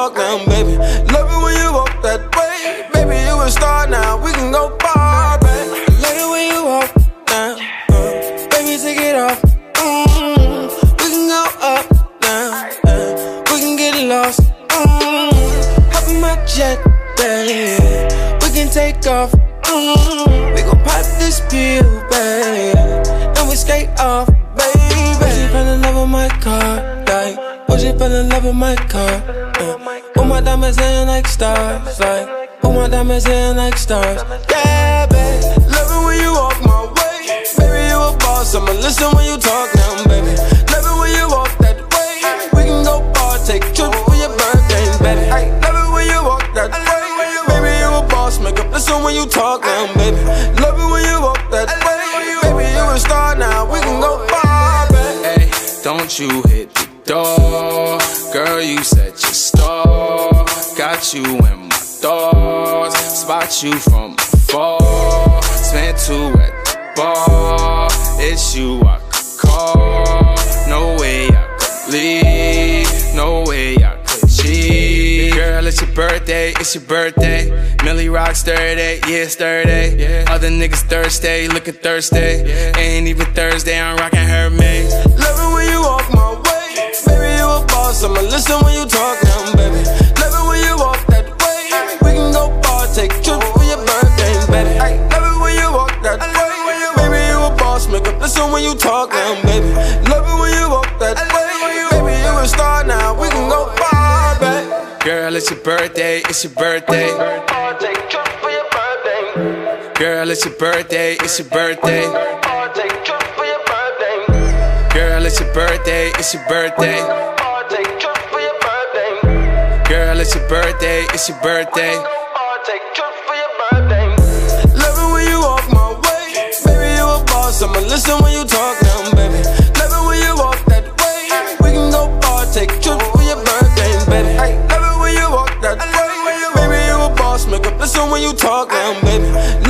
talk now, baby. Love it when you walk that way. Baby, you a star now, we can go far, baby. Love it when you walk now, baby, take it off. We can go up now, we can get lost. Hop in my jet, baby, we can take off. We gon' pop this pill, baby, and we skate off, baby. Oh, she fell in love with my car, like, oh, she fell in love with my car. Oh, my diamonds hanging like stars, like, oh, my diamonds hanging like stars. Yeah, baby, love it when you walk my way. Baby, you a boss, I'ma listen when you talk now, baby. Love it when you walk that way. We can go far, take trips for your birthday, baby. Ay, love it when you walk that way. Baby, you a boss, make up listen when you talk now, baby. Love it when you walk that way. Baby, you a star now, we can go far, baby. Hey, don't you hit the door, girl, you set your store. Got you in my thoughts, spot you from afar. Spent two at the bar, it's you I could call. No way I could leave, no way I could cheat. Girl, it's your birthday, it's your birthday. Millie rocks 30, yeah, it's 30. Other niggas thirsty, looking thirsty. Ain't even Thursday, I'm rocking her maze. Love it when you walk my way. Baby, you a boss, I'ma listen when you talk now, baby. Love it when you walk that way. We can go far, take trips for your birthday, baby. Ay, love it when you walk that way. Baby, you a boss, make up listen when you talk now, baby. Love it when you walk that way. Baby, you a star now, we can go far, baby. Girl, it's your birthday, it's your birthday. Take trips for your birthday. Girl, it's your birthday, it's your birthday. Take trips for your birthday. Girl, it's your birthday, it's your birthday. Take trips for your birthday. Girl, it's your birthday, it's your birthday. Take trips for your birthday. Love it when you walk my way. Baby, you a boss, I'ma listen when you talk now, baby. Love it when you walk that way. We can go far, take trips for your birthday, baby. Ay, love it when you walk that way. Baby, you a boss, make up listen when you talk now, baby.